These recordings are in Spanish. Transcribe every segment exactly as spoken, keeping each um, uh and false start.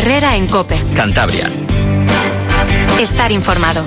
Herrera en COPE. Cantabria. Estar informado.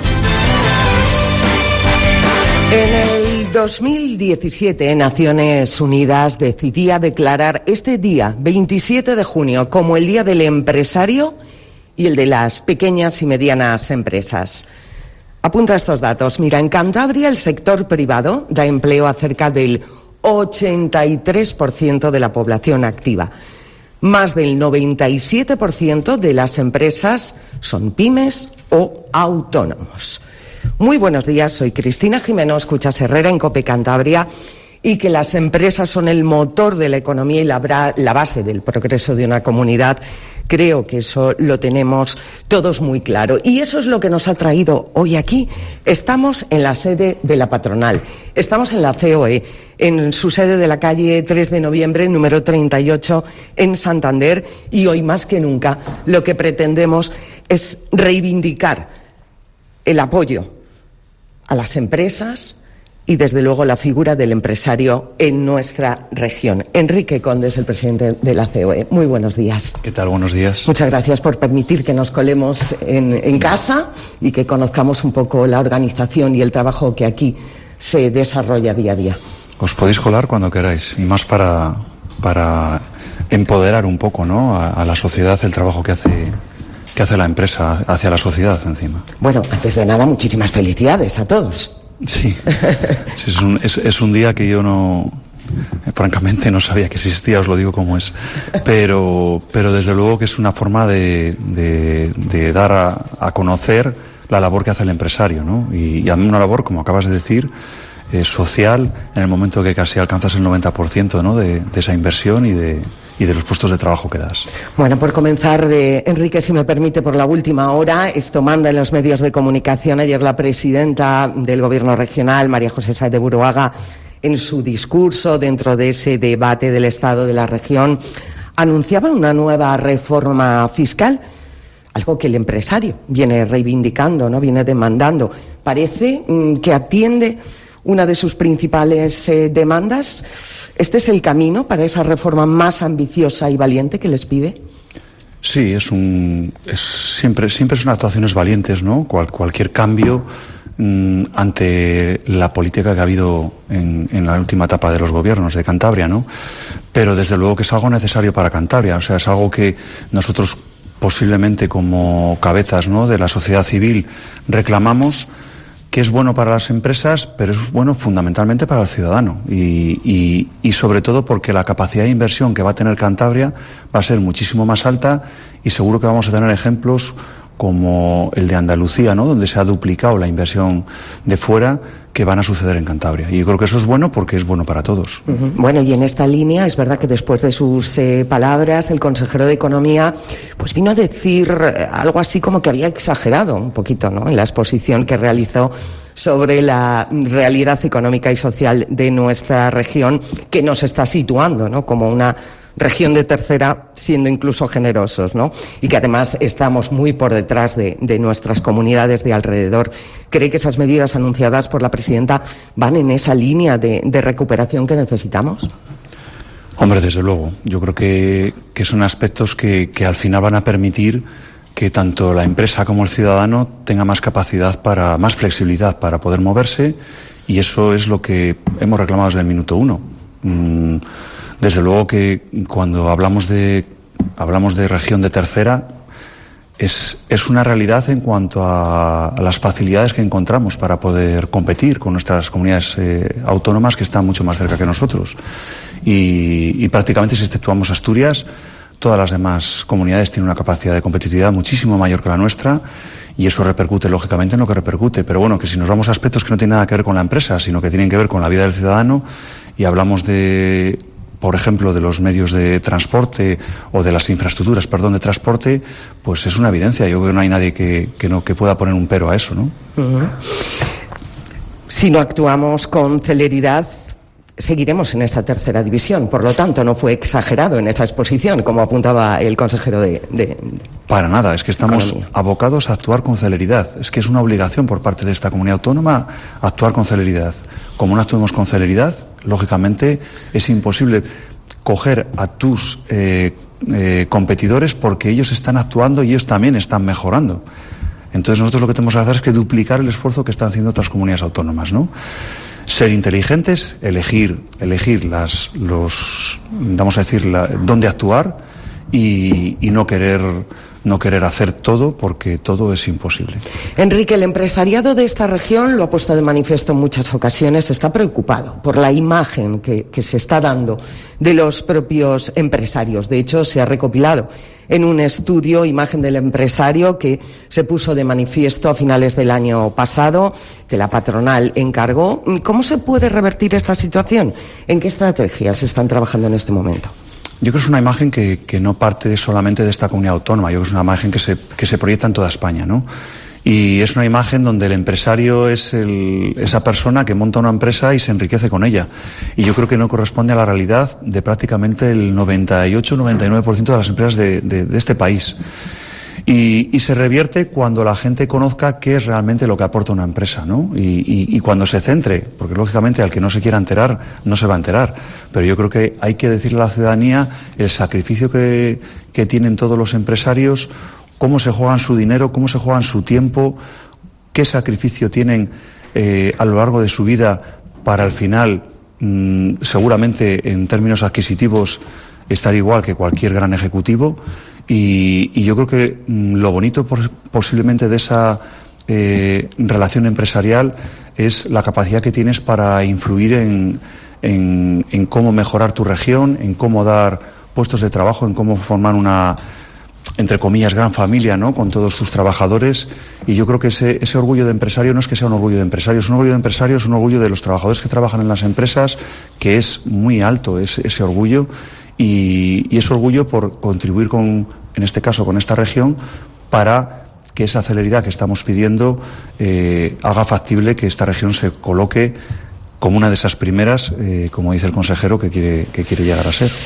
En el dos mil diecisiete, Naciones Unidas decidía declarar este día, veintisiete de junio, como el Día del Empresario y el de las pequeñas y medianas empresas. Apunta estos datos. Mira, en Cantabria el sector privado da empleo a cerca del ochenta y tres por ciento de la población activa. Más del noventa y siete por ciento de las empresas son pymes o autónomos. Muy buenos días, soy Cristina Jimeno, escuchas Herrera en COPE Cantabria, y que las empresas son el motor de la economía y la, la base del progreso de una comunidad. Creo que eso lo tenemos todos muy claro. Y eso es lo que nos ha traído hoy aquí. Estamos en la sede de la patronal. Estamos en la C O E, en su sede de la calle tres de noviembre, número treinta y ocho, en Santander. Y hoy más que nunca lo que pretendemos es reivindicar el apoyo a las empresas y, desde luego, la figura del empresario en nuestra región. Enrique Conde es el presidente de la C O E. Muy buenos días. ¿Qué tal? Buenos días. Muchas gracias por permitir que nos colemos en, en casa y que conozcamos un poco la organización y el trabajo que aquí se desarrolla día a día. Os podéis colar cuando queráis, y más para, para empoderar un poco, ¿no?, a, a la sociedad, el trabajo que hace... ¿Qué hace la empresa hacia la sociedad encima? Bueno, antes de nada, muchísimas felicidades a todos. Sí, sí es, un, es, es un día que yo no, francamente, no sabía que existía, os lo digo como es. Pero, pero desde luego que es una forma de, de, de dar a, a conocer la labor que hace el empresario, ¿no? Y, y a mí una labor, como acabas de decir, eh, social, en el momento que casi alcanzas el noventa por ciento, ¿no?, de, de esa inversión y de... y de los puestos de trabajo que das. Bueno, por comenzar, eh, Enrique, si me permite, por la última hora, esto manda en los medios de comunicación. Ayer la presidenta del Gobierno regional, María José Sáez de Buruaga, en su discurso dentro de ese debate del Estado de la región, anunciaba una nueva reforma fiscal, algo que el empresario viene reivindicando, ¿no?, viene demandando. Parece mm, que atiende una de sus principales eh, demandas. ¿Este es el camino para esa reforma más ambiciosa y valiente que les pide? Sí, es un, es, siempre, siempre son actuaciones valientes, ¿no? Cual, cualquier cambio mmm, ante la política que ha habido en, en la última etapa de los gobiernos de Cantabria, ¿no? Pero desde luego que es algo necesario para Cantabria, o sea, es algo que nosotros posiblemente como cabezas, ¿no?, de la sociedad civil reclamamos, que es bueno para las empresas, pero es bueno fundamentalmente para el ciudadano. Y, y, y sobre todo porque la capacidad de inversión que va a tener Cantabria va a ser muchísimo más alta, y seguro que vamos a tener ejemplos como el de Andalucía, ¿no?, donde se ha duplicado la inversión de fuera, que van a suceder en Cantabria. Y yo creo que eso es bueno porque es bueno para todos. Uh-huh. Bueno, y en esta línea es verdad que después de sus eh, palabras, el consejero de Economía pues vino a decir eh, algo así como que había exagerado un poquito, ¿no?, en la exposición que realizó sobre la realidad económica y social de nuestra región, que nos está situando, ¿no?, como una región de tercera, siendo incluso generosos, ¿no?, y que además estamos muy por detrás de, de nuestras comunidades de alrededor. ¿Cree que esas medidas anunciadas por la presidenta van en esa línea de, de recuperación que necesitamos? Hombre, desde luego. Yo creo que, que son aspectos que, que al final van a permitir que tanto la empresa como el ciudadano tenga más capacidad, para más flexibilidad para poder moverse, y eso es lo que hemos reclamado desde el minuto uno. Mm, desde luego que cuando hablamos de hablamos de región de tercera, es, es una realidad en cuanto a, a las facilidades que encontramos para poder competir con nuestras comunidades eh, autónomas, que están mucho más cerca que nosotros. Y, y prácticamente, si exceptuamos Asturias, todas las demás comunidades tienen una capacidad de competitividad muchísimo mayor que la nuestra, y eso repercute lógicamente en lo que repercute. Pero bueno, que si nos vamos a aspectos que no tienen nada que ver con la empresa, sino que tienen que ver con la vida del ciudadano, y hablamos de, por ejemplo, de los medios de transporte o de las infraestructuras, perdón, de transporte, pues es una evidencia. Yo creo que no hay nadie que, que, no, que pueda poner un pero a eso, ¿no? Uh-huh. Si no actuamos con celeridad, seguiremos en esta tercera división. Por lo tanto, no fue exagerado en esa exposición, como apuntaba el consejero de... de Para nada, es que estamos Economía. abocados a actuar con celeridad. Es que es una obligación por parte de esta comunidad autónoma actuar con celeridad. Como no actuemos con celeridad, lógicamente es imposible coger a tus eh, eh, competidores porque ellos están actuando y ellos también están mejorando. Entonces nosotros lo que tenemos que hacer es que duplicar el esfuerzo que están haciendo otras comunidades autónomas, ¿no? Ser inteligentes, elegir, elegir las, los, vamos a decir, la, dónde actuar y, y no querer, no querer hacer todo porque todo es imposible. Enrique, el empresariado de esta región lo ha puesto de manifiesto en muchas ocasiones, está preocupado por la imagen que, que se está dando de los propios empresarios. De hecho, se ha recopilado en un estudio Imagen del Empresario que se puso de manifiesto a finales del año pasado, que la patronal encargó. ¿Cómo se puede revertir esta situación? ¿En qué estrategias están trabajando en este momento? Yo creo que es una imagen que, que no parte solamente de esta comunidad autónoma, yo creo que es una imagen que se, que se proyecta en toda España, ¿no? Y es una imagen donde el empresario es el, esa persona que monta una empresa y se enriquece con ella. Y yo creo que no corresponde a la realidad de prácticamente el noventa y ocho noventa y nueve por ciento de las empresas de, de, de este país. Y, y se revierte cuando la gente conozca qué es realmente lo que aporta una empresa, ¿no? Y, y, y cuando se centre, porque lógicamente al que no se quiera enterar, no se va a enterar. Pero yo creo que hay que decirle a la ciudadanía el sacrificio que, que tienen todos los empresarios, cómo se juegan su dinero, cómo se juegan su tiempo, qué sacrificio tienen eh, a lo largo de su vida para al final, mmm, seguramente en términos adquisitivos, estar igual que cualquier gran ejecutivo. Y, y yo creo que mmm, lo bonito por, posiblemente de esa eh, relación empresarial es la capacidad que tienes para influir en, en, en cómo mejorar tu región, en cómo dar puestos de trabajo, en cómo formar una, entre comillas, gran familia, ¿no?, con todos tus trabajadores. Y yo creo que ese, ese orgullo de empresario no es que sea un orgullo de empresario, es un orgullo de empresario, es un orgullo de los trabajadores que trabajan en las empresas, que es muy alto ese, ese orgullo, y, y ese orgullo por contribuir con, en este caso, con esta región, para que esa celeridad que estamos pidiendo eh, haga factible que esta región se coloque como una de esas primeras, eh, como dice el consejero, que quiere, que quiere llegar a ser.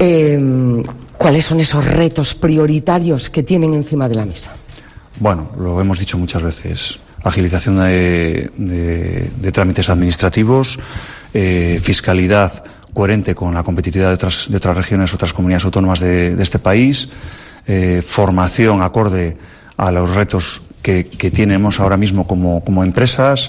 Eh, ¿Cuáles son esos retos prioritarios que tienen encima de la mesa? Bueno, lo hemos dicho muchas veces. Agilización de, de, de trámites administrativos, eh, fiscalidad coherente con la competitividad de otras, de otras regiones, otras comunidades autónomas de, de este país, eh, formación acorde a los retos que, que tenemos ahora mismo como, como empresas.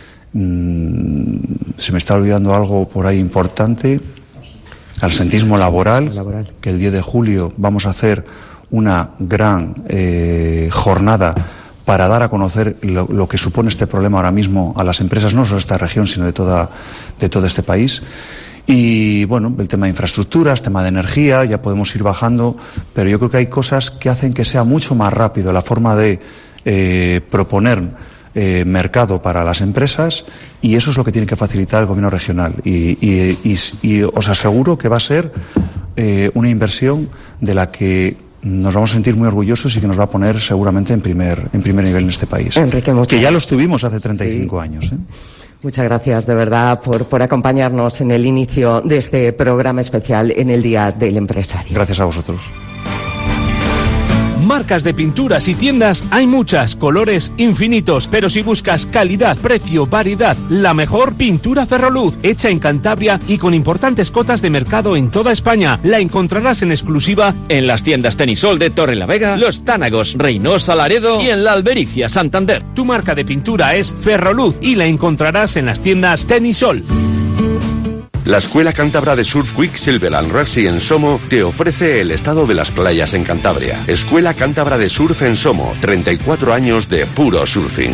Mm, se me está olvidando algo por ahí importante. Absentismo laboral, laboral, que el diez de julio vamos a hacer una gran eh, jornada para dar a conocer lo, lo que supone este problema ahora mismo a las empresas, no solo de esta región, sino de, toda, de todo este país. Y bueno, el tema de infraestructuras, tema de energía, ya podemos ir bajando, pero yo creo que hay cosas que hacen que sea mucho más rápido la forma de eh, proponer Eh, mercado para las empresas, y eso es lo que tiene que facilitar el gobierno regional, y, y, y, y os aseguro que va a ser eh, una inversión de la que nos vamos a sentir muy orgullosos y que nos va a poner seguramente en primer, en primer nivel en este país. Enrique, que ya lo estuvimos hace treinta y cinco sí. años. ¿eh? Muchas gracias de verdad por, por acompañarnos en el inicio de este programa especial en el Día del Empresario. Gracias a vosotros. Marcas de pinturas y tiendas hay muchas, colores infinitos, pero si buscas calidad, precio, variedad, la mejor Pintura Ferroluz, hecha en Cantabria y con importantes cotas de mercado en toda España. La encontrarás en exclusiva en las tiendas Tenisol de Torrelavega, Los Tánagos, Reynosa, Laredo y en la Albericia, Santander. Tu marca de pintura es Ferroluz y la encontrarás en las tiendas Tenisol. La Escuela Cántabra de Surf Quicksilver and Rugby en Somo te ofrece el estado de las playas en Cantabria. Escuela Cántabra de Surf en Somo, treinta y cuatro años de puro surfing.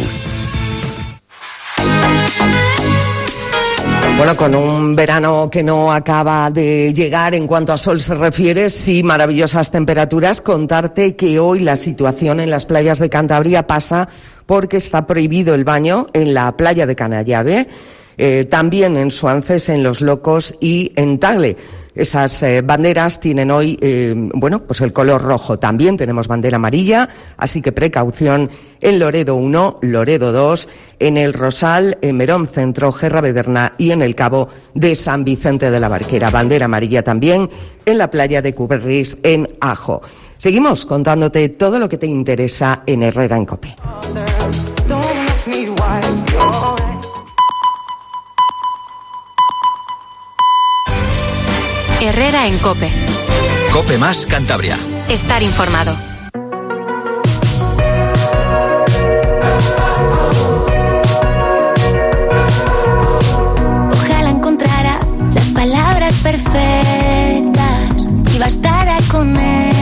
Bueno, con un verano que no acaba de llegar en cuanto a sol se refiere, sí, maravillosas temperaturas. Contarte que hoy la situación en las playas de Cantabria pasa porque está prohibido el baño en la playa de Canallave. Eh, también en Suances, en Los Locos y en Tagle. Esas eh, banderas tienen hoy, eh, bueno, pues el color rojo. También tenemos bandera amarilla, así que precaución en Loredo uno, Loredo dos, en el Rosal, en Merón Centro, Gerra-Bederna y en el Cabo de San Vicente de la Barquera. Bandera amarilla también en la playa de Cuberris, en Ajo. Seguimos contándote todo lo que te interesa en Herrera en COPE. Herrera en COPE. COPE más Cantabria. Estar informado. Ojalá encontrara las palabras perfectas y bastara con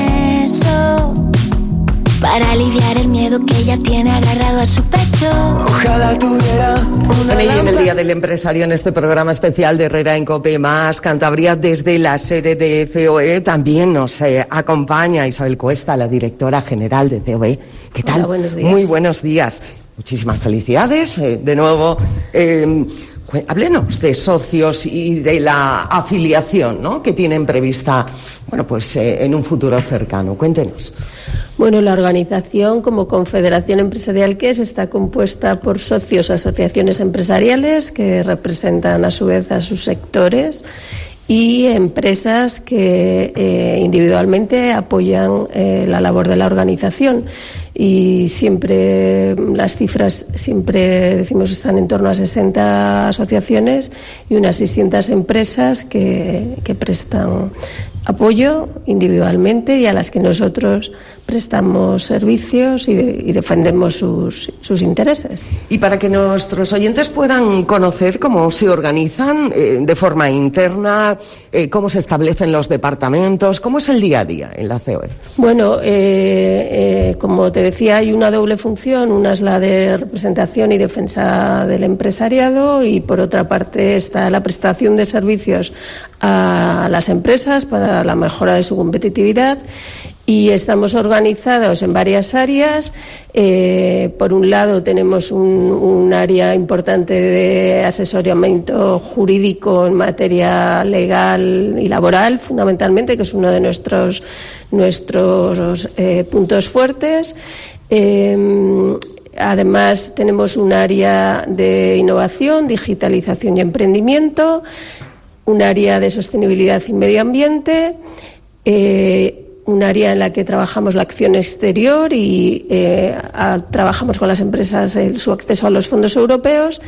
eso para aliviar el miedo que ella tiene agarrado a su pecho. Ojalá tuviera una Bueno, y en el Día del Empresario, en este programa especial de Herrera en COPE más Cantabria, desde la sede de C O E, también nos eh, acompaña Isabel Cuesta, la directora general de C O E. ¿Qué tal? Hola, buenos días. Muy buenos días. Muchísimas felicidades. Eh, de nuevo, eh, háblenos de socios y de la afiliación, ¿no?, que tienen prevista, bueno, pues eh, en un futuro cercano. Cuéntenos. Bueno, la organización, como confederación empresarial que es, está compuesta por socios, asociaciones empresariales que representan a su vez a sus sectores y empresas que eh, individualmente apoyan eh, la labor de la organización. Y siempre las cifras, siempre decimos, están en torno a sesenta asociaciones y unas seiscientas empresas que, que prestan apoyo individualmente y a las que nosotros prestamos servicios y, de, y defendemos sus, sus intereses. Y para que nuestros oyentes puedan conocer cómo se organizan eh, de forma interna, eh, cómo se establecen los departamentos, cómo es el día a día en la C O E. Bueno, eh, eh, como te decía, hay una doble función. Una es la de representación y defensa del empresariado y, por otra parte, está la prestación de servicios a las empresas para la mejora de su competitividad. Y estamos organizados en varias áreas. Eh, por un lado, tenemos un, un área importante de asesoramiento jurídico en materia legal y laboral, fundamentalmente, que es uno de nuestros, nuestros eh, puntos fuertes. Eh, además, tenemos un área de innovación, digitalización y emprendimiento, un área de sostenibilidad y medio ambiente, eh, un área en la que trabajamos la acción exterior y eh, a, trabajamos con las empresas el, su acceso a los fondos europeos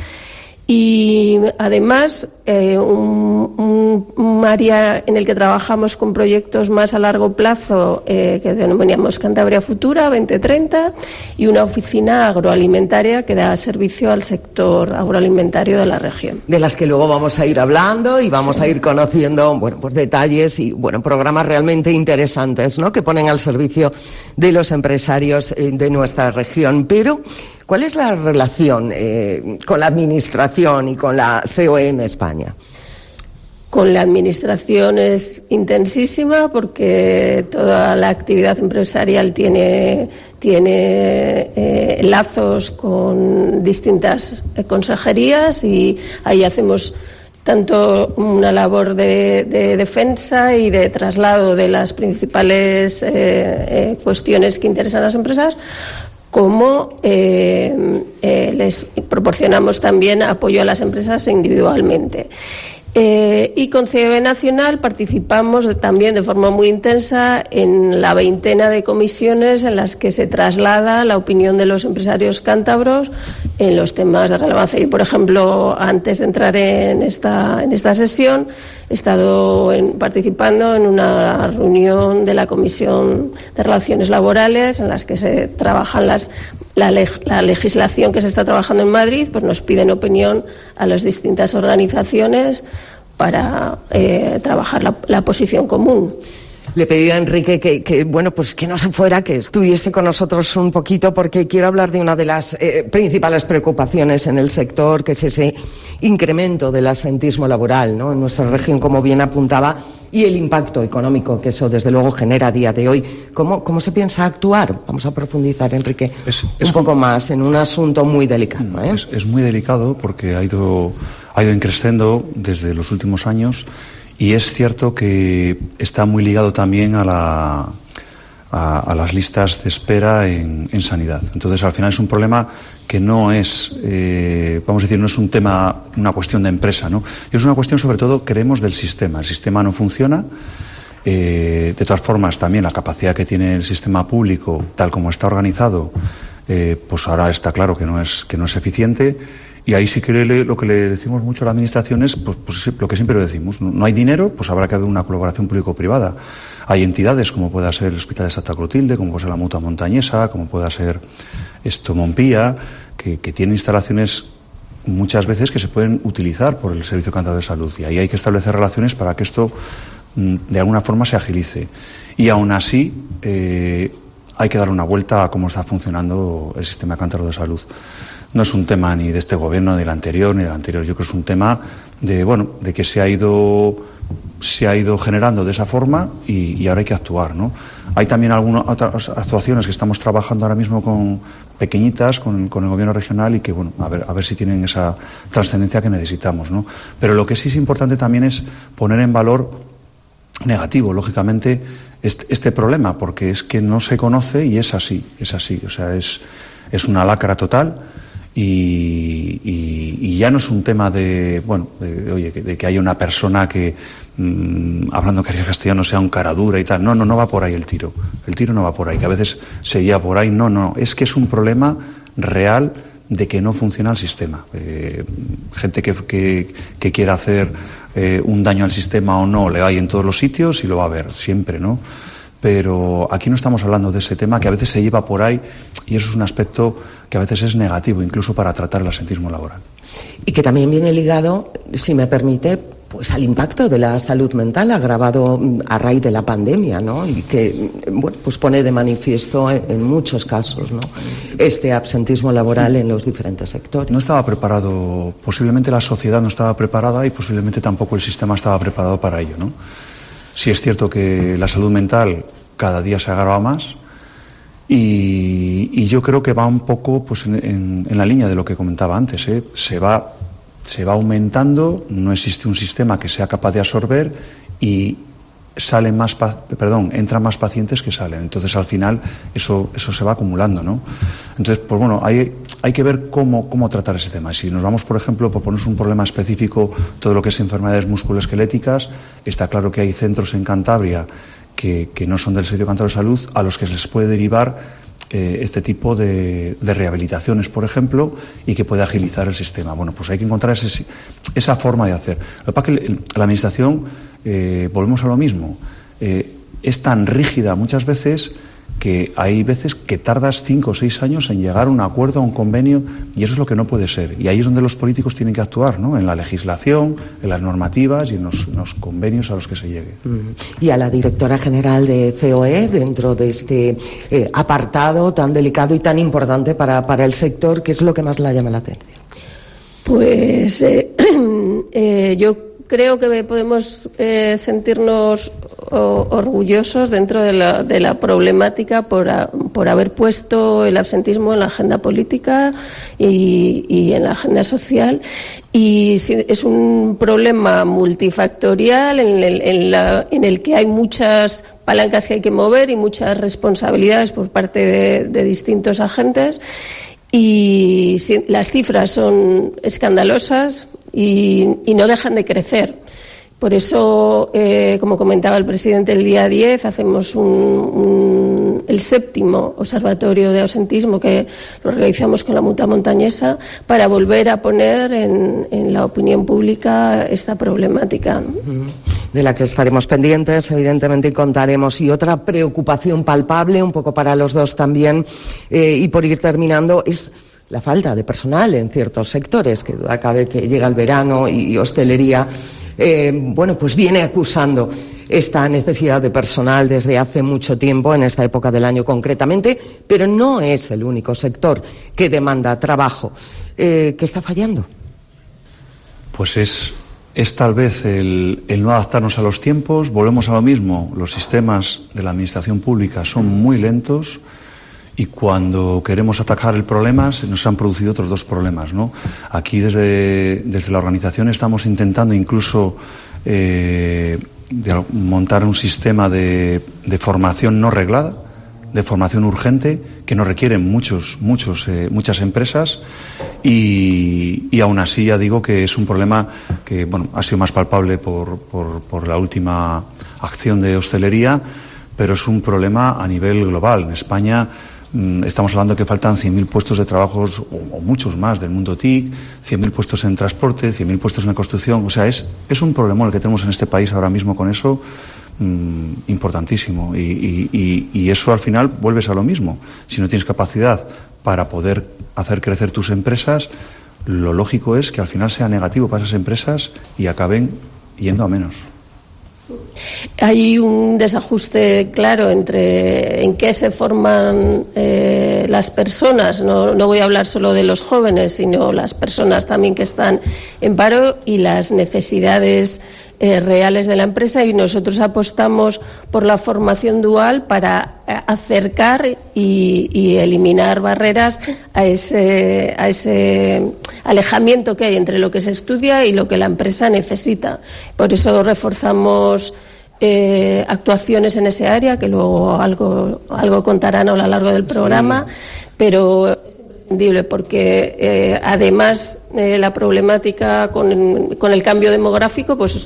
y además eh, un, un, un área en el que trabajamos con proyectos más a largo plazo eh, que denominamos Cantabria Futura veinte treinta y una oficina agroalimentaria que da servicio al sector agroalimentario de la región. De las que luego vamos a ir hablando y vamos sí. a ir conociendo, bueno, pues detalles y, bueno, programas realmente interesantes, ¿no?, que ponen al servicio de los empresarios eh, de nuestra región. Pero ¿cuál es la relación eh, con la Administración y con la C O E en España? Con la Administración es intensísima porque toda la actividad empresarial tiene, tiene eh, lazos con distintas eh, consejerías y ahí hacemos tanto una labor de, de defensa y de traslado de las principales eh, eh, cuestiones que interesan a las empresas, como eh, eh, les proporcionamos también apoyo a las empresas individualmente. Eh, y con C O E Nacional participamos también de forma muy intensa en la veintena de comisiones en las que se traslada la opinión de los empresarios cántabros en los temas de relevancia. Yo, por ejemplo, antes de entrar en esta, en esta sesión, he estado en, participando en una reunión de la Comisión de Relaciones Laborales en las que se trabajan las La, leg la legislación que se está trabajando en Madrid, pues nos piden opinión a las distintas organizaciones para eh, trabajar la, la posición común. Le pedí a Enrique que, que, bueno, pues que no se fuera, que estuviese con nosotros un poquito, porque quiero hablar de una de las eh, principales preocupaciones en el sector, que es ese incremento del absentismo laboral, ¿no?, en nuestra región, como bien apuntaba, y el impacto económico que eso desde luego genera a día de hoy. ¿Cómo, cómo se piensa actuar? Vamos a profundizar, Enrique, es, es, un poco más en un asunto muy delicado, ¿eh? Es, es muy delicado porque ha ido, ha ido increciendo desde los últimos años y es cierto que está muy ligado también a, la, a, a las listas de espera en, en sanidad. Entonces, al final es un problema que no es, eh, vamos a decir, no es un tema, una cuestión de empresa, ¿no? Es una cuestión, sobre todo, creemos, del sistema. El sistema no funciona. Eh, de todas formas, también la capacidad que tiene el sistema público, tal como está organizado, eh, pues ahora está claro que no es, que no es eficiente. y ahí sí que le, lo que le decimos mucho a la Administración es pues, pues, lo que siempre decimos, no, no hay dinero, pues habrá que haber una colaboración público-privada. Hay entidades como pueda ser el Hospital de Santa Clotilde, como puede ser la Mutua Montañesa, como pueda ser esto Montpía, que, que tienen instalaciones muchas veces que se pueden utilizar por el Servicio Cántabro de Salud, y ahí hay que establecer relaciones para que esto de alguna forma se agilice. Y aún así eh, hay que dar una vuelta a cómo está funcionando el sistema cántabro de salud. No es un tema ni de este gobierno, ni del anterior, ni del anterior. Yo creo que es un tema de, bueno, de que se ha ido, se ha ido generando de esa forma y, y ahora hay que actuar, ¿no? Hay también algunas otras actuaciones que estamos trabajando ahora mismo con pequeñitas, con, con el gobierno regional y que, bueno, a ver, a ver si tienen esa trascendencia que necesitamos, ¿no? Pero lo que sí es importante también es poner en valor negativo, lógicamente, este, este problema, porque es que no se conoce y es así, es así, o sea, es, es una lacra total. Y, y, y ya no es un tema de, bueno, de, de, oye, de que haya una persona que, mmm, hablando castellano, sea un cara dura y tal. No, no, no va por ahí el tiro. El tiro no va por ahí, que a veces se guía por ahí. No, no, es que es un problema real de que no funciona el sistema. Eh, gente que, que, que quiera hacer eh, un daño al sistema o no, le hay en todos los sitios y lo va a ver siempre, ¿no? Pero aquí no estamos hablando de ese tema que a veces se lleva por ahí y eso es un aspecto que a veces es negativo, incluso para tratar el absentismo laboral. Y que también viene ligado, si me permite, pues al impacto de la salud mental agravado a raíz de la pandemia, ¿no? Y que, bueno, pues pone de manifiesto en muchos casos, ¿no?, este absentismo laboral en los diferentes sectores. No estaba preparado, posiblemente la sociedad no estaba preparada y posiblemente tampoco el sistema estaba preparado para ello, ¿no? Sí es cierto que la salud mental cada día se agrava más y, y yo creo que va un poco pues, en, en, en la línea de lo que comentaba antes, ¿eh? Se va, se va aumentando, no existe un sistema que sea capaz de absorber y salen más, perdón, entran más pacientes que salen. Entonces al final eso, eso se va acumulando, ¿no? Entonces, pues bueno, hay, hay que ver cómo, cómo tratar ese tema. Si nos vamos, por ejemplo, por ponernos un problema específico, todo lo que es enfermedades musculoesqueléticas, está claro que hay centros en Cantabria que, que no son del Servicio Cántabro de Salud a los que se les puede derivar eh, este tipo de, de rehabilitaciones, por ejemplo, y que puede agilizar el sistema. Bueno, pues hay que encontrar ese, esa forma de hacer. Lo que pasa es que la Administración, eh, volvemos a lo mismo, eh, es tan rígida muchas veces que hay veces que tardas cinco o seis años en llegar a un acuerdo, a un convenio, y eso es lo que no puede ser. Y ahí es donde los políticos tienen que actuar, ¿no? En la legislación, en las normativas y en los, en los convenios a los que se llegue. Y a la directora general de C O E, dentro de este eh, apartado tan delicado y tan importante para, para el sector, ¿qué es lo que más la llama la atención? Pues eh, eh, yo creo que podemos eh, sentirnos o, orgullosos dentro de la, de la problemática por, a, por haber puesto el absentismo en la agenda política y, y en la agenda social. Y es un problema multifactorial en el, en, la, en el que hay muchas palancas que hay que mover y muchas responsabilidades por parte de, de distintos agentes. Y si, las cifras son escandalosas y, y no dejan de crecer. Por eso, eh, como comentaba el presidente, el día diez hacemos un, un, el séptimo observatorio de ausentismo que lo realizamos con la Mutua Montañesa para volver a poner en, en la opinión pública esta problemática, ¿no? De la que estaremos pendientes, evidentemente, y contaremos. Y otra preocupación palpable, un poco para los dos también, eh, y por ir terminando, es la falta de personal en ciertos sectores, que duda cabe que llega el verano y, y hostelería, eh, bueno, pues viene acusando esta necesidad de personal desde hace mucho tiempo, en esta época del año concretamente, pero no es el único sector que demanda trabajo. Eh, ¿Qué está fallando? Pues es... Es tal vez el, el no adaptarnos a los tiempos. Volvemos a lo mismo, los sistemas de la administración pública son muy lentos y cuando queremos atacar el problema se nos han producido otros dos problemas, ¿no? Aquí desde, desde la organización estamos intentando incluso eh, de montar un sistema de, de formación no reglada, de formación urgente, que nos requieren muchos, muchos, eh, muchas empresas y, y aún así ya digo que es un problema que bueno, ha sido más palpable por, por, por la última acción de hostelería, pero es un problema a nivel global. En España Estamos hablando que faltan cien mil puestos de trabajo o, o muchos más del mundo T I C, cien mil puestos en transporte, cien mil puestos en la construcción. O sea, es, es un problemón el que tenemos en este país ahora mismo con eso mmm, importantísimo. Y, y, y, y eso al final vuelves a lo mismo. Si no tienes capacidad para poder hacer crecer tus empresas, lo lógico es que al final sea negativo para esas empresas y acaben yendo a menos. Hay un desajuste claro entre en qué se forman eh, las personas, no, no voy a hablar solo de los jóvenes, sino las personas también que están en paro y las necesidades eh, reales de la empresa, y nosotros apostamos por la formación dual para acercar y, y eliminar barreras a ese, a ese alejamiento que hay entre lo que se estudia y lo que la empresa necesita. Por eso reforzamos Eh, actuaciones en ese área, que luego algo, algo contarán a lo largo del programa, sí. Pero es imprescindible porque eh, además eh, la problemática con, con el cambio demográfico, pues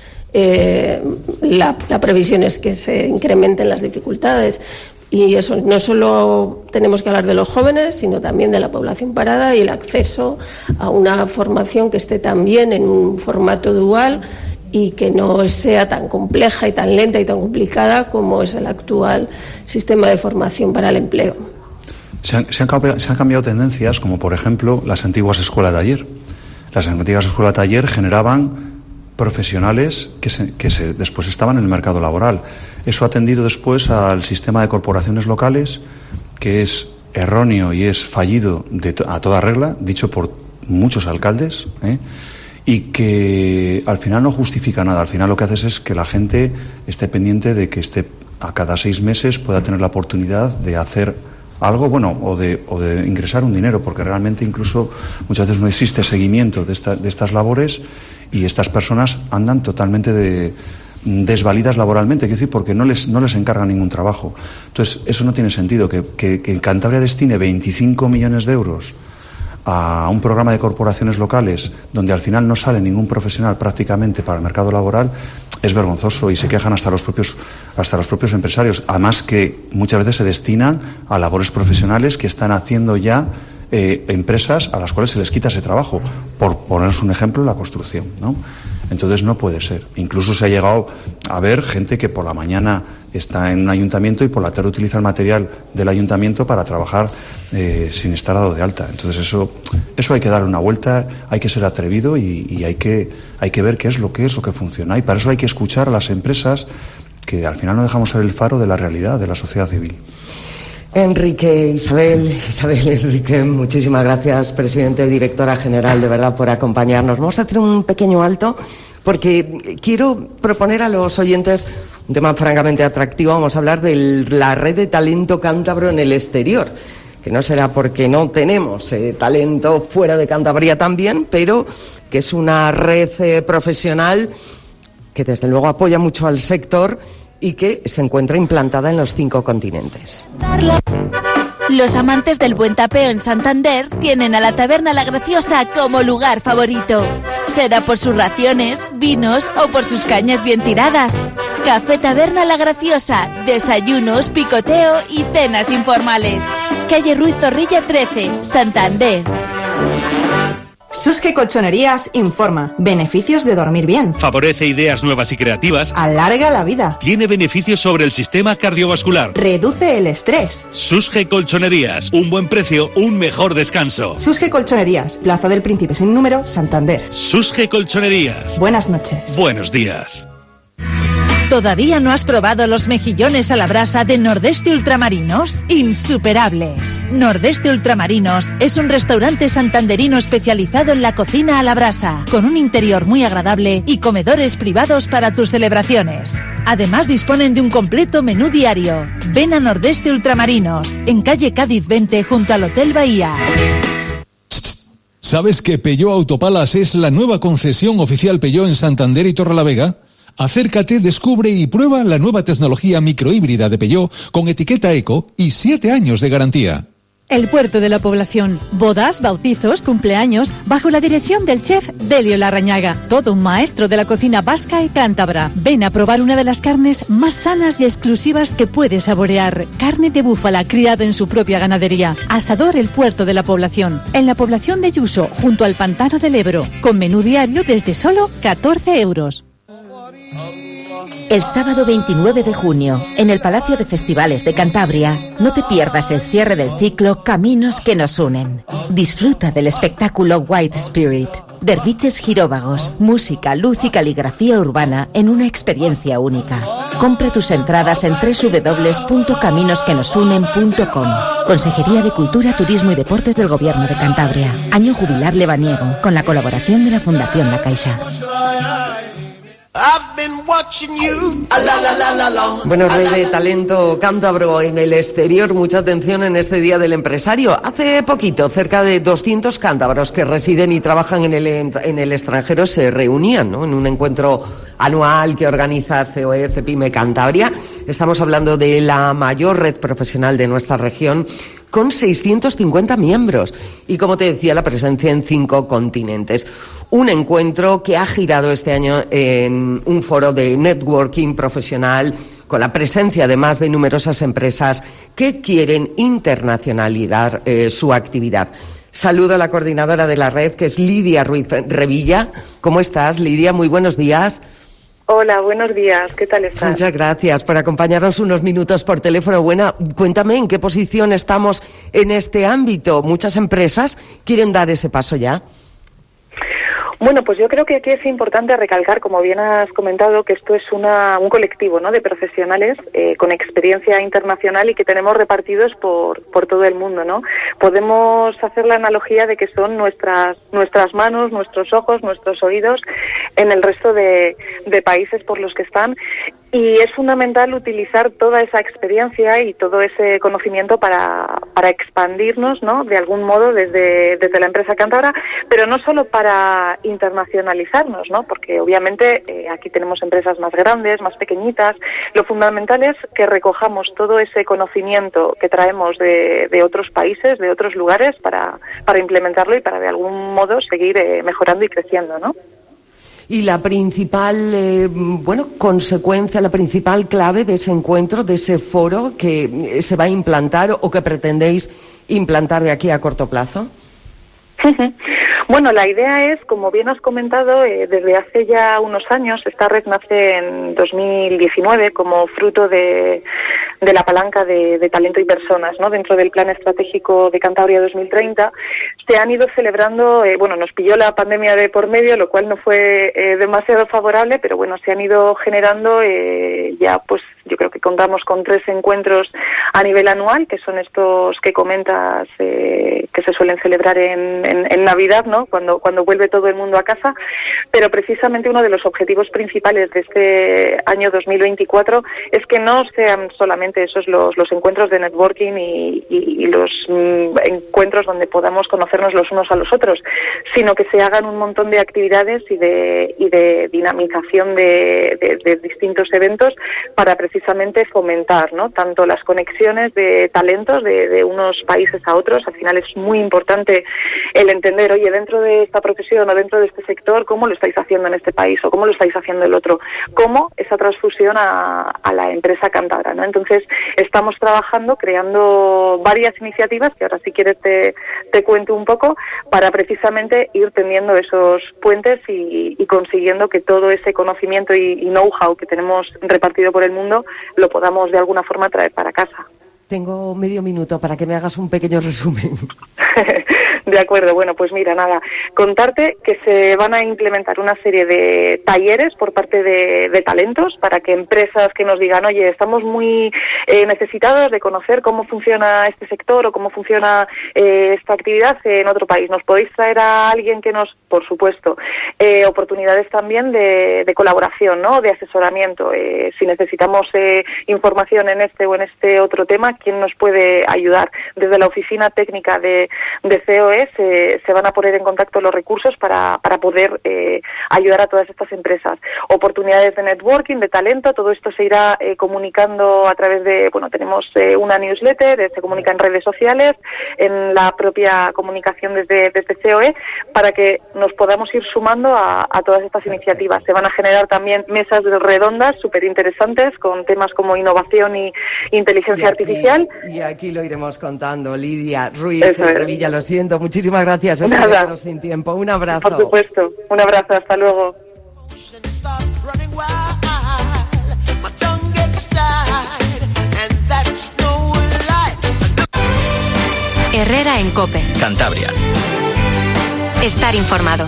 eh, la, la previsión es que se incrementen las dificultades. Y eso, no solo tenemos que hablar de los jóvenes, sino también de la población parada y el acceso a una formación que esté también en un formato dual y que no sea tan compleja y tan lenta y tan complicada como es el actual sistema de formación para el empleo. Se han, se han, cambiado, se han cambiado tendencias, como por ejemplo las antiguas escuelas taller. Las antiguas escuelas taller generaban profesionales que, se, que se, después estaban en el mercado laboral. Eso ha tendido después al sistema de corporaciones locales, que es erróneo y es fallido de to- a toda regla, dicho por muchos alcaldes, ¿eh? Y que al final no justifica nada. Al final lo que haces es que la gente esté pendiente de que esté a cada seis meses pueda tener la oportunidad de hacer algo, bueno, o de, o de ingresar un dinero, porque realmente incluso muchas veces no existe seguimiento de, esta, de estas labores y estas personas andan totalmente de, desvalidas laboralmente, quiero decir, porque no les, no les encargan ningún trabajo. Entonces, eso no tiene sentido, que, que, que Cantabria destine veinticinco millones de euros a un programa de corporaciones locales donde al final no sale ningún profesional prácticamente para el mercado laboral, es vergonzoso, y se quejan hasta los propios hasta los propios empresarios, además que muchas veces se destinan a labores profesionales que están haciendo ya eh, empresas a las cuales se les quita ese trabajo, por poneros un ejemplo, la construcción, ¿no? Entonces no puede ser. Incluso se ha llegado a ver gente que por la mañana está en un ayuntamiento y por la tarde utiliza el material del ayuntamiento para trabajar eh, sin estar dado de alta. Entonces eso eso hay que darle una vuelta, hay que ser atrevido y, y hay que hay que ver qué es lo que es lo que funciona. Y para eso hay que escuchar a las empresas, que al final no dejamos ser el faro de la realidad de la sociedad civil. Enrique, Isabel, Isabel, Enrique, muchísimas gracias, presidente, directora general, de verdad, por acompañarnos. Vamos a hacer un pequeño alto porque quiero proponer a los oyentes un tema francamente atractivo. Vamos a hablar de la red de talento cántabro en el exterior, que no será porque no tenemos eh, talento fuera de Cantabria también, pero que es una red eh, profesional que desde luego apoya mucho al sector y que se encuentra implantada en los cinco continentes. Los amantes del buen tapeo en Santander tienen a la Taberna La Graciosa como lugar favorito. Será por sus raciones, vinos o por sus cañas bien tiradas. Café Taberna La Graciosa, desayunos, picoteo y cenas informales. Calle Ruiz Zorrilla trece, Santander. Susge Colchonerías informa. Beneficios de dormir bien. Favorece ideas nuevas y creativas. Alarga la vida. Tiene beneficios sobre el sistema cardiovascular. Reduce el estrés. Susge Colchonerías. Un buen precio, un mejor descanso. Susge Colchonerías. Plaza del Príncipe sin número, Santander. Susge Colchonerías. Buenas noches. Buenos días. ¿Todavía no has probado los mejillones a la brasa de Nordeste Ultramarinos? ¡Insuperables! Nordeste Ultramarinos es un restaurante santanderino especializado en la cocina a la brasa, con un interior muy agradable y comedores privados para tus celebraciones. Además disponen de un completo menú diario. Ven a Nordeste Ultramarinos, en calle Cádiz veinte, junto al Hotel Bahía. ¿Sabes que Peugeot Autopalas es la nueva concesión oficial Peugeot en Santander y Torrelavega? Acércate, descubre y prueba la nueva tecnología microhíbrida de Peugeot con etiqueta Eco y siete años de garantía. El Puerto de la Población. Bodas, bautizos, cumpleaños, bajo la dirección del chef Delio Larrañaga. Todo un maestro de la cocina vasca y cántabra. Ven a probar una de las carnes más sanas y exclusivas que puedes saborear. Carne de búfala criada en su propia ganadería. Asador El Puerto de la Población. En la población de Yuso, junto al Pantano del Ebro. Con menú diario desde solo catorce euros. El sábado veintinueve de junio, en el Palacio de Festivales de Cantabria, no te pierdas el cierre del ciclo Caminos que nos unen. Disfruta del espectáculo White Spirit. Derviches giróvagos, música, luz y caligrafía urbana en una experiencia única. Compra tus entradas en doble u doble u doble u punto caminos que nos unen punto com. Consejería de Cultura, Turismo y Deportes del Gobierno de Cantabria. Año jubilar lebaniego, con la colaboración de la Fundación La Caixa. Bueno, red de talento cántabro en el exterior, mucha atención en este Día del Empresario. Hace poquito, cerca de doscientos cántabros que residen y trabajan en el, en el extranjero se reunían, ¿no?, en un encuentro anual que organiza C O E Cepime Cantabria. Estamos hablando de la mayor red profesional de nuestra región, con seiscientos cincuenta miembros y, como te decía, la presencia en cinco continentes. Un encuentro que ha girado este año en un foro de networking profesional con la presencia además de numerosas empresas que quieren internacionalizar eh, su actividad. Saludo a la coordinadora de la red, que es Lidia Ruiz Revilla. ¿Cómo estás, Lidia? Muy buenos días. Hola, buenos días. ¿Qué tal estás? Muchas gracias por acompañarnos unos minutos por teléfono. Buena, cuéntame en qué posición estamos en este ámbito. Muchas empresas quieren dar ese paso ya. Bueno, pues yo creo que aquí es importante recalcar, como bien has comentado, que esto es una, un colectivo, ¿no?, de profesionales eh, con experiencia internacional y que tenemos repartidos por, por todo el mundo, ¿no? Podemos hacer la analogía de que son nuestras nuestras manos, nuestros ojos, nuestros oídos en el resto de, de países por los que están. Y es fundamental utilizar toda esa experiencia y todo ese conocimiento para, para expandirnos, ¿no?, de algún modo desde, desde la empresa cántabra, pero no solo para internacionalizarnos, ¿no?, porque obviamente eh, aquí tenemos empresas más grandes, más pequeñitas. Lo fundamental es que recojamos todo ese conocimiento que traemos de, de otros países, de otros lugares, para, para implementarlo y para de algún modo seguir eh, mejorando y creciendo, ¿no? Y la principal, eh, bueno, consecuencia, la principal clave de ese encuentro, de ese foro que se va a implantar o que pretendéis implantar de aquí a corto plazo. Bueno, la idea es, como bien has comentado, eh, desde hace ya unos años, esta red nace en dos mil diecinueve como fruto de, de la palanca de, de talento y personas, ¿no?, dentro del Plan Estratégico de Cantabria dos mil treinta. Se han ido celebrando, eh, bueno, nos pilló la pandemia de por medio, lo cual no fue eh, demasiado favorable, pero bueno, se han ido generando eh, ya, pues yo creo que contamos con tres encuentros a nivel anual, que son estos que comentas, eh, que se suelen celebrar en, en, en Navidad, ¿no?, cuando cuando vuelve todo el mundo a casa. Pero precisamente uno de los objetivos principales de este año dos mil veinticuatro es que no sean solamente esos los, los encuentros de networking y, y, y los mm, encuentros donde podamos conocernos los unos a los otros, sino que se hagan un montón de actividades y de, y de dinamización de, de, de distintos eventos para precisamente fomentar, ¿no?, tanto las conexiones de talentos de, de unos países a otros. Al final es muy importante el entender, oye, dentro de esta profesión o dentro de este sector, ¿cómo lo estáis haciendo en este país o cómo lo estáis haciendo el otro? ¿Cómo esa transfusión a, a la empresa cántabra, ¿no? Entonces, estamos trabajando, creando varias iniciativas, que ahora si quieres te, te cuento un poco, para precisamente ir tendiendo esos puentes y, y consiguiendo que todo ese conocimiento y, y know-how que tenemos repartido por el mundo lo podamos de alguna forma traer para casa. Tengo medio minuto para que me hagas un pequeño resumen. De acuerdo, bueno, pues mira, nada, contarte que se van a implementar una serie de talleres por parte de, de talentos para que empresas que nos digan, oye, estamos muy eh, necesitados de conocer cómo funciona este sector o cómo funciona eh, esta actividad en otro país. ¿Nos podéis traer a alguien que nos, por supuesto, eh, oportunidades también de, de colaboración, ¿no?, de asesoramiento? Eh, si necesitamos eh, información en este o en este otro tema, ¿quién nos puede ayudar? Desde la oficina técnica de, de C O E E se, se van a poner en contacto los recursos para, para poder eh, ayudar a todas estas empresas. Oportunidades de networking, de talento, todo esto se irá eh, comunicando a través de, bueno, tenemos eh, una newsletter, eh, se comunica en redes sociales, en la propia comunicación desde, desde C O E, para que nos podamos ir sumando a, a todas estas iniciativas. Se van a generar también mesas redondas súper interesantes con temas como innovación y inteligencia y aquí, artificial. Y aquí lo iremos contando. Lidia Ruiz Revilla, lo siento, muchísimas gracias. Es que sin tiempo. Un abrazo. Por supuesto, un abrazo, hasta luego. Herrera en COPE. Cantabria. Estar informado.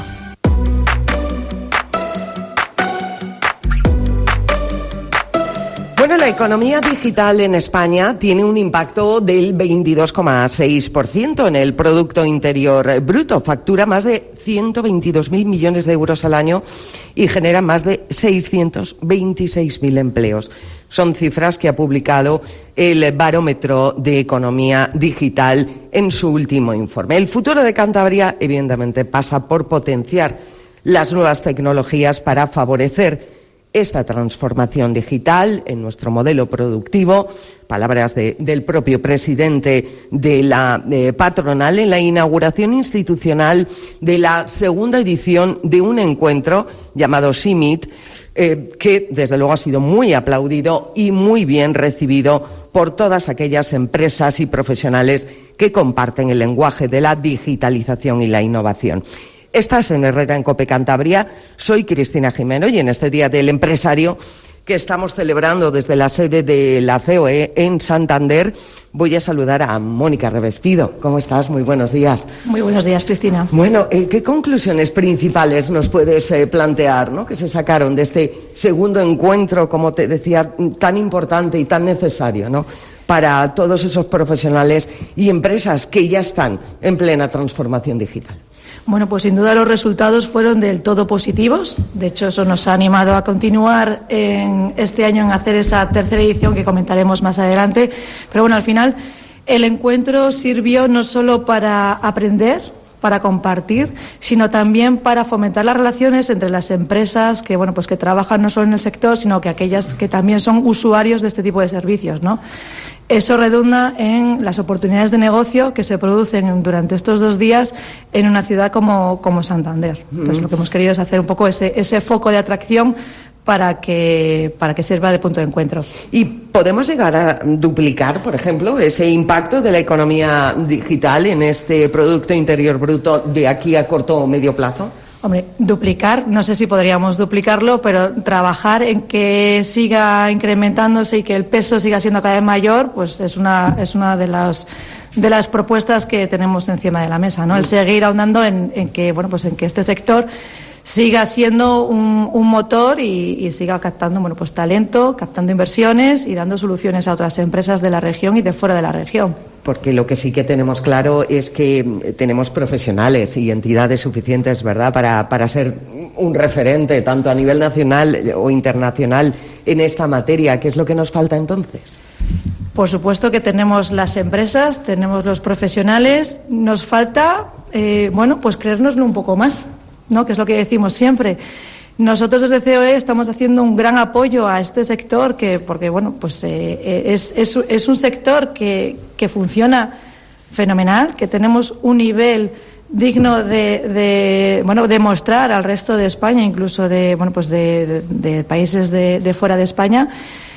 Bueno, la economía digital en España tiene un impacto del veintidós coma seis por ciento en el Producto Interior Bruto. Factura más de ciento veintidós mil millones de euros al año y genera más de seiscientos veintiséis mil empleos. Son cifras que ha publicado el Barómetro de Economía Digital en su último informe. El futuro de Cantabria, evidentemente, pasa por potenciar las nuevas tecnologías para favorecer esta transformación digital en nuestro modelo productivo. Palabras de, del propio presidente de la eh, patronal en la inauguración institucional de la segunda edición de un encuentro llamado SIMIT, eh, que desde luego ha sido muy aplaudido y muy bien recibido por todas aquellas empresas y profesionales que comparten el lenguaje de la digitalización y la innovación. Estás en Herrera en COPE Cantabria, soy Cristina Jimeno y en este Día del Empresario que estamos celebrando desde la sede de la C O E en Santander, voy a saludar a Mónica Revestido. ¿Cómo estás? Muy buenos días. Muy buenos días, Cristina. Bueno, eh, ¿qué conclusiones principales nos puedes eh, plantear, ¿no?, que se sacaron de este segundo encuentro, como te decía, tan importante y tan necesario, ¿no?, para todos esos profesionales y empresas que ya están en plena transformación digital? Bueno, pues sin duda los resultados fueron del todo positivos. De hecho, eso nos ha animado a continuar en este año en hacer esa tercera edición que comentaremos más adelante. Pero bueno, al final el encuentro sirvió no solo para aprender, para compartir, sino también para fomentar las relaciones entre las empresas que, bueno, pues que trabajan no solo en el sector, sino que aquellas que también son usuarios de este tipo de servicios, ¿no? Eso redunda en las oportunidades de negocio que se producen durante estos dos días en una ciudad como, como Santander. Entonces, lo que hemos querido es hacer un poco ese, ese foco de atracción para que, para que sirva de punto de encuentro. ¿Y podemos llegar a duplicar, por ejemplo, ese impacto de la economía digital en este Producto Interior Bruto de aquí a corto o medio plazo? Hombre, duplicar, no sé si podríamos duplicarlo, pero trabajar en que siga incrementándose y que el peso siga siendo cada vez mayor, pues es una, es una de las de las propuestas que tenemos encima de la mesa, ¿no? El seguir ahondando en, en que, bueno, pues en que este sector siga siendo un, un motor y, y siga captando, bueno, pues talento, captando inversiones y dando soluciones a otras empresas de la región y de fuera de la región. Porque lo que sí que tenemos claro es que tenemos profesionales y entidades suficientes, ¿verdad?, para, para ser un referente tanto a nivel nacional o internacional en esta materia. ¿Qué es lo que nos falta entonces? Por supuesto que tenemos las empresas, tenemos los profesionales, nos falta, eh, bueno, pues creérnoslo un poco más, ¿no?, que es lo que decimos siempre. Nosotros desde C O E estamos haciendo un gran apoyo a este sector que, porque bueno, pues eh, es, es, es un sector que, que funciona fenomenal, que tenemos un nivel digno de, de bueno de mostrar al resto de España, incluso de bueno pues de, de, de países de, de fuera de España.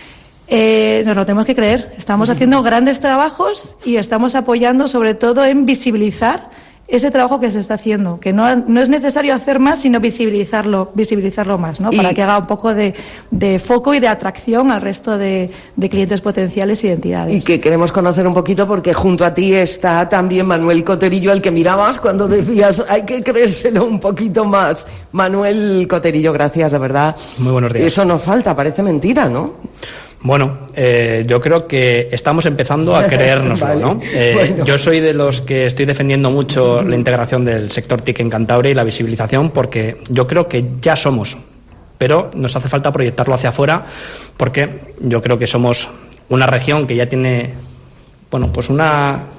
Eh, nos lo tenemos que creer. Estamos haciendo grandes trabajos y estamos apoyando sobre todo en visibilizar ese trabajo que se está haciendo, que no, no es necesario hacer más, sino visibilizarlo, visibilizarlo más, ¿no? Para que haga un poco de, de foco y de atracción al resto de, de clientes potenciales y de entidades. Y que queremos conocer un poquito porque junto a ti está también Manuel Coterillo, al que mirabas cuando decías hay que creérselo un poquito más. Manuel Coterillo, gracias, de verdad. Muy buenos días. Eso nos falta, parece mentira, ¿no? Bueno, eh, yo creo que estamos empezando a creérnoslo, vale. ¿no? Eh, bueno. Yo soy de los que estoy defendiendo mucho la integración del sector T I C en Cantabria y la visibilización, porque yo creo que ya somos, pero nos hace falta proyectarlo hacia afuera, porque yo creo que somos una región que ya tiene, bueno, pues una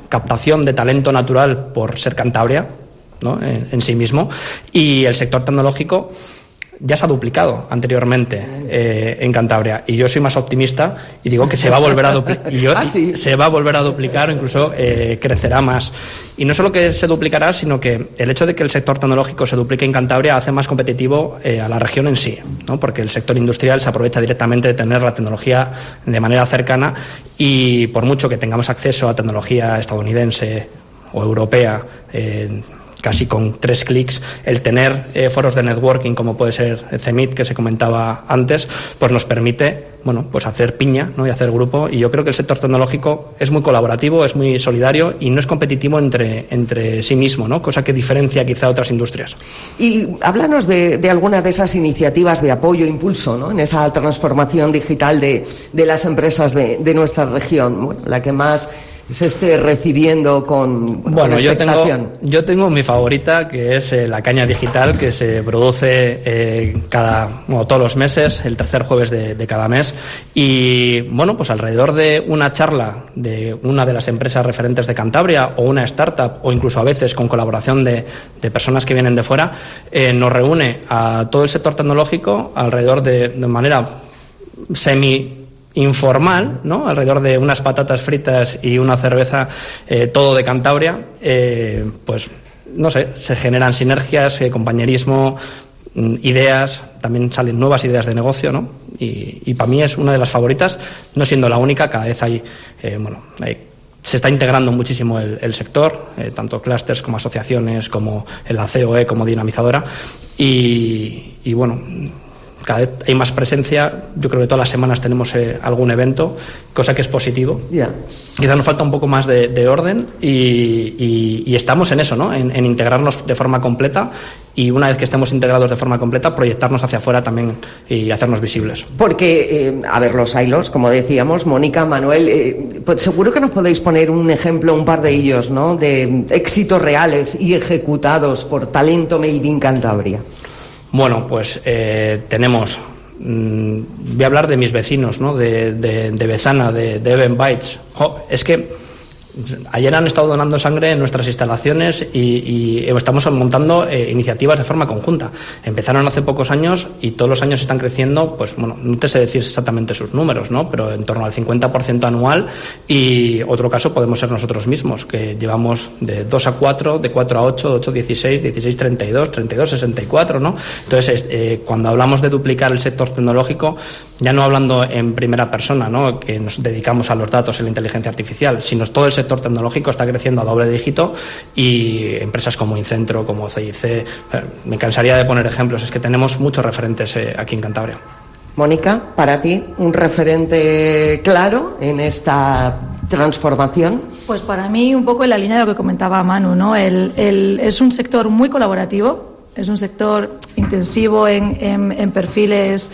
captación de talento natural por ser Cantabria, ¿no? en, en sí mismo, y el sector tecnológico ya se ha duplicado anteriormente eh, en Cantabria, y yo soy más optimista y digo que se va a volver a duplicar, y yo, ¿Ah, sí? se va a volver a duplicar o incluso eh, crecerá más. Y no solo que se duplicará, sino que el hecho de que el sector tecnológico se duplique en Cantabria hace más competitivo eh, a la región en sí, ¿no? Porque el sector industrial se aprovecha directamente de tener la tecnología de manera cercana, y por mucho que tengamos acceso a tecnología estadounidense o europea, eh, casi con tres clics, el tener eh, foros de networking como puede ser C E M I T, que se comentaba antes, pues nos permite, bueno, pues hacer piña, ¿no? Y hacer grupo. Y yo creo que el sector tecnológico es muy colaborativo, es muy solidario y no es competitivo entre, entre sí mismo, ¿no? Cosa que diferencia quizá a otras industrias. Y háblanos de, de alguna de esas iniciativas de apoyo, impulso, ¿no? En esa transformación digital de, de las empresas de, de nuestra región, bueno, la que más se esté recibiendo con, bueno, con yo expectación. tengo, yo tengo mi favorita, que es eh, la caña digital, que se produce eh, cada, bueno, todos los meses, el tercer jueves de, de cada mes. Y bueno, pues alrededor de una charla de una de las empresas referentes de Cantabria o una startup, o incluso a veces con colaboración de, de personas que vienen de fuera, eh, nos reúne a todo el sector tecnológico alrededor de, de manera semi informal, ¿no? Alrededor de unas patatas fritas y una cerveza, eh, todo de Cantabria, eh, pues no sé, se generan sinergias, eh, compañerismo, mm, ideas, también salen nuevas ideas de negocio, ¿no? Y, y para mí es una de las favoritas, no siendo la única, cada vez hay, eh, bueno, hay, se está integrando muchísimo el, el sector, eh, tanto clústeres como asociaciones, como la C O E como dinamizadora, y, y bueno, cada vez hay más presencia. Yo creo que todas las semanas tenemos eh, algún evento, cosa que es positivo. Yeah. Quizás nos falta un poco más de, de orden y, y, y estamos en eso, ¿no? En, en integrarnos de forma completa, y una vez que estemos integrados de forma completa, proyectarnos hacia afuera también y hacernos visibles. Porque, eh, a ver, los silos, como decíamos, Mónica, Manuel, eh, pues seguro que nos podéis poner un ejemplo, un par de ellos, ¿no? De éxitos reales y ejecutados por Talento Made in Cantabria. Bueno, pues eh, tenemos, mmm, voy a hablar de mis vecinos, ¿no? De, de, de Bezana, de, de Even Bites. Jo, es que ayer han estado donando sangre en nuestras instalaciones y, y estamos montando eh, iniciativas de forma conjunta. Empezaron hace pocos años y todos los años están creciendo, pues bueno, no te sé decir exactamente sus números, ¿no? Pero en torno al cincuenta por ciento anual, y otro caso podemos ser nosotros mismos, que llevamos de dos a cuatro, de cuatro a ocho, ocho a dieciséis, dieciséis a treinta y dos, treinta y dos a sesenta y cuatro, ¿no? Entonces, eh, cuando hablamos de duplicar el sector tecnológico, ya no hablando en primera persona, ¿no? Que nos dedicamos a los datos y la inteligencia artificial, sino todo el sector tecnológico está creciendo a doble dígito, y empresas como Incentro, como C I C, me cansaría de poner ejemplos, es que tenemos muchos referentes eh, aquí en Cantabria. Mónica, para ti, un referente claro en esta transformación. Pues para mí un poco en la línea de lo que comentaba Manu, ¿no? El, el, es un sector muy colaborativo, es un sector intensivo en, en, en perfiles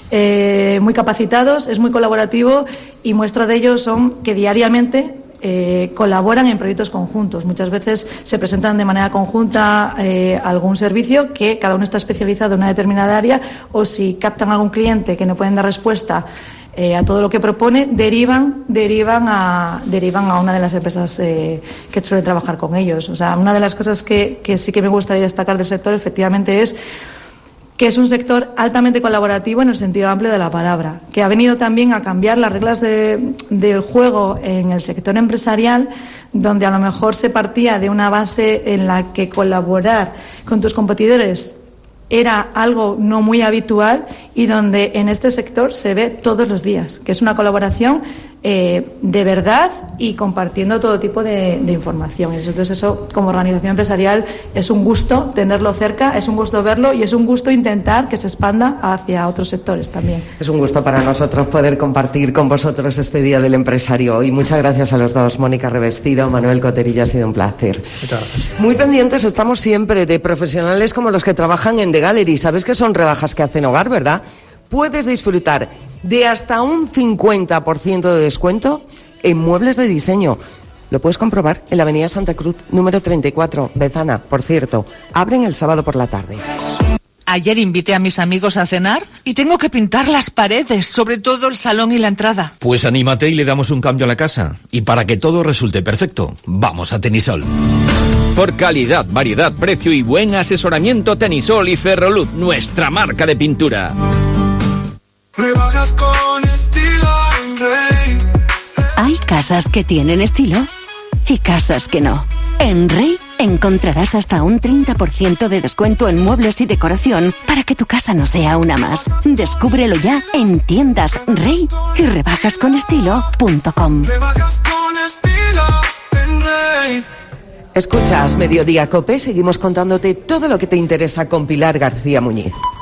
eh, muy capacitados, es muy colaborativo, y muestra de ello son que diariamente Eh, colaboran en proyectos conjuntos. Muchas veces se presentan de manera conjunta eh, algún servicio que cada uno está especializado en una determinada área, o si captan a algún cliente que no pueden dar respuesta eh, a todo lo que propone, derivan derivan a derivan a una de las empresas eh, que suele trabajar con ellos. O sea, una de las cosas que, que sí que me gustaría destacar del sector efectivamente es que es un sector altamente colaborativo en el sentido amplio de la palabra, que ha venido también a cambiar las reglas de, del juego en el sector empresarial, donde a lo mejor se partía de una base en la que colaborar con tus competidores era algo no muy habitual, y donde en este sector se ve todos los días, que es una colaboración eh, de verdad y compartiendo todo tipo de, de información. Entonces eso, como organización empresarial, es un gusto tenerlo cerca, es un gusto verlo, y es un gusto intentar que se expanda hacia otros sectores también. Es un gusto para nosotros poder compartir con vosotros este Día del Empresario, y muchas gracias a los dos, Mónica Revestido, Manuel Coterillo, ha sido un placer. Muchas gracias. Muy pendientes estamos siempre de profesionales como los que trabajan en The Gallery. Sabes que son rebajas que hacen hogar, ¿verdad? Puedes disfrutar de hasta un cincuenta por ciento de descuento en muebles de diseño. Lo puedes comprobar en la avenida Santa Cruz, número treinta y cuatro, Bezana. Por cierto, abren el sábado por la tarde. Ayer invité a mis amigos a cenar y tengo que pintar las paredes, sobre todo el salón y la entrada. Pues anímate y le damos un cambio a la casa. Y para que todo resulte perfecto, vamos a Tenisol. Por calidad, variedad, precio y buen asesoramiento, Tenisol y Ferroluz, nuestra marca de pintura. Rebajas con estilo en Rey. Hay casas que tienen estilo y casas que no. En Rey encontrarás hasta un treinta por ciento de descuento en muebles y decoración para que tu casa no sea una más. Descúbrelo ya en tiendas Rey y rebajas con estilo punto com. Rebajas con estilo en Rey. Escuchas Mediodía Cope, seguimos contándote todo lo que te interesa con Pilar García Muñiz.